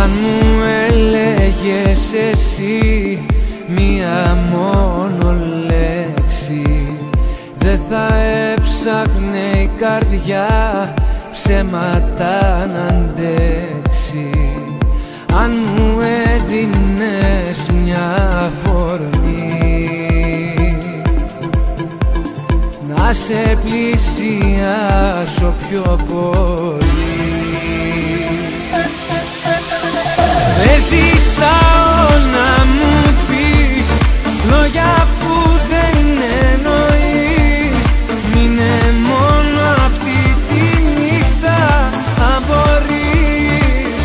Αν μου έλεγες εσύ μία μόνο λέξη, δεν θα έψαχνε η καρδιά ψέματα να αντέξει. Αν μου έδινες μια αφορμή να σε πλησιάσω πιο πολύ, δεν ζητάω να μου πεις λόγια που δεν εννοείς. Μείνε μόνο αυτή τη νύχτα αν μπορείς.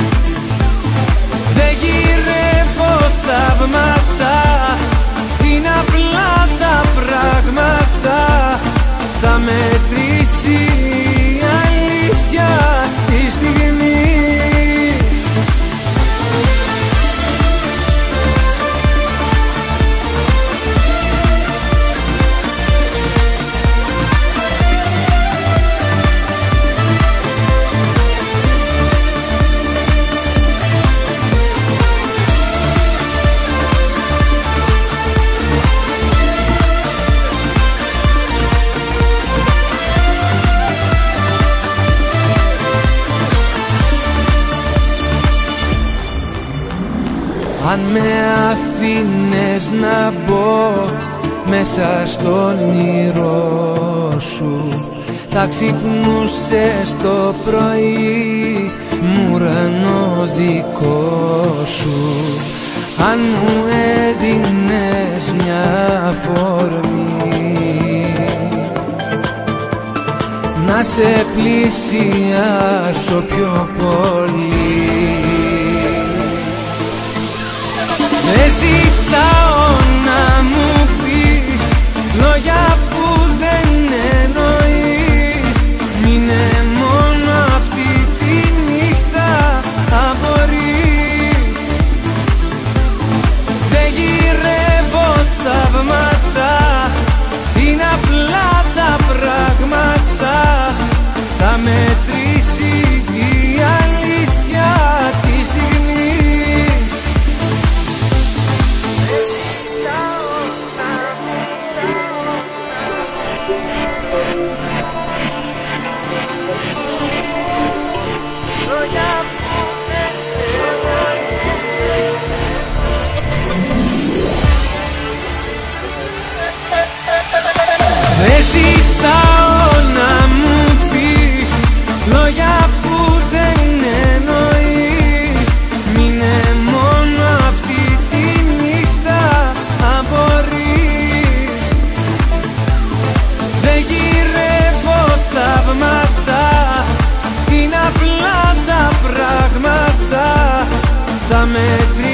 Δεν γυρεύω θαύματα, είναι απλά τα πράγματα. Θα μετρήσει η αλήθεια τη στιγμή. Αν με αφήνες να μπω μέσα στο όνειρό σου, θα ξυπνούσες το πρωί μου ουρανό δικό σου. Αν μου έδινες μια αφορμή να σε πλησιάσω πιο πολύ, δεν ζητάω να μου πεις λόγια που δεν εννοείς. Μείνε μόνο αυτή τη νύχτα αν μπορείς. Δεν γυρεύω θαύματα, είναι απλά τα πράγματα. Θα μετρήσει η αλήθεια τη στιγμή. Δεν ζητάω να μου πεις λόγια που δεν εννοείς. Μείνε μόνο αυτή τη νύχτα αν μπορείς. Δεν γυρεύω θαύματα, είναι απλά τα πράγματα. Θα μετρήσω